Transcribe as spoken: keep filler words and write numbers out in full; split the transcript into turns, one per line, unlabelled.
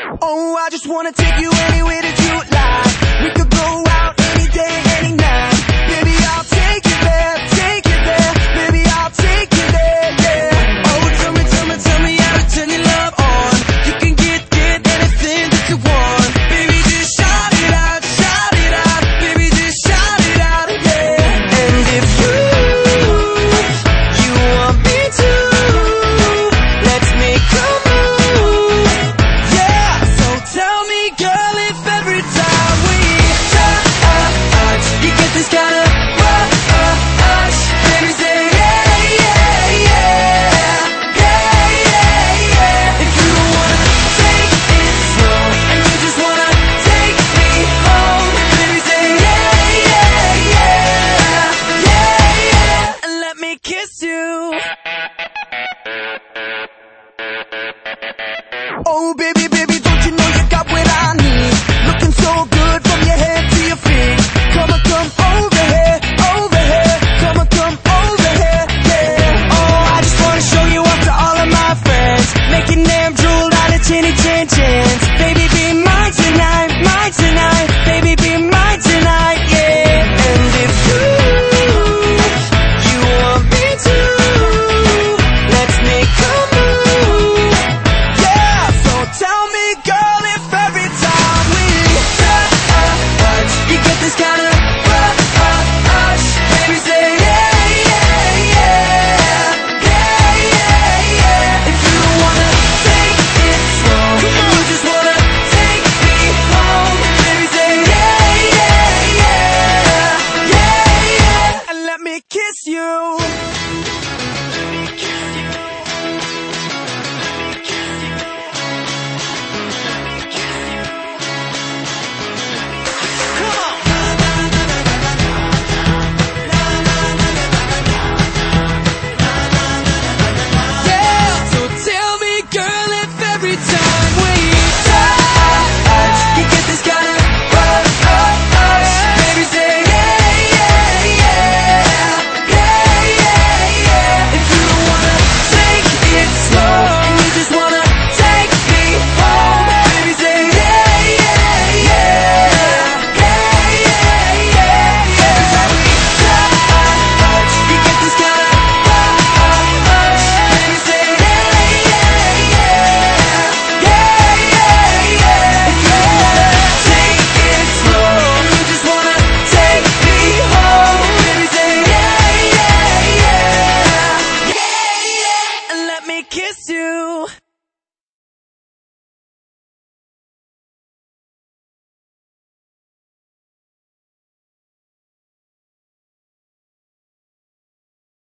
Oh, I just wanna take you anywhere that you like. We could go out any day, any night. Baby, I'll take you there, take you there. Baby, I'll take you there, yeah. Oh, tell me, tell me, tell me how to turn your love on. You can get, get anything that you want. Baby, just shout it out, shout it out. Baby, just shout it out, yeah. And if you, you want me to, let's make a move, yeah. So tell me, girl, if every time we touch, you get this kind of rush, baby, say yeah, yeah, yeah, yeah, yeah, yeah. If you wanna take it slow and you just wanna take me home, baby, say yeah, yeah, yeah, yeah, yeah. And let me kiss you. Oh, baby, baby, don't you know you got what I need? Looking so good from your head to your feet. Come on, come over here, over here. Come on, come over here, yeah. Oh, I just wanna show you off to all of my friends, making them drool out of chinny chin